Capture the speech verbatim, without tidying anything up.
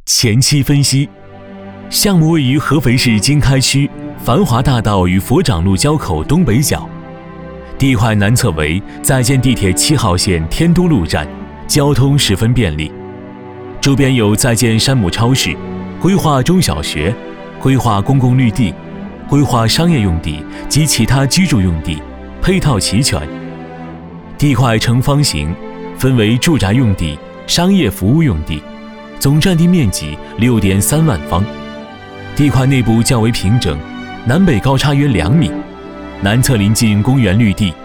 前期分析，项目位于合肥市经开区繁华大道与佛长路交口东北角，地块南侧为在建地铁七号线天都路站，交通十分便利。周边有在建山姆超市、规划中小学、规划公共绿地、规划商业用地及其他居住用地，配套齐全。地块呈方形，分为住宅用地、商业服务用地，总占地面积 六点三万方。地块内部较为平整，南北高差约两米，南侧临近公园绿地，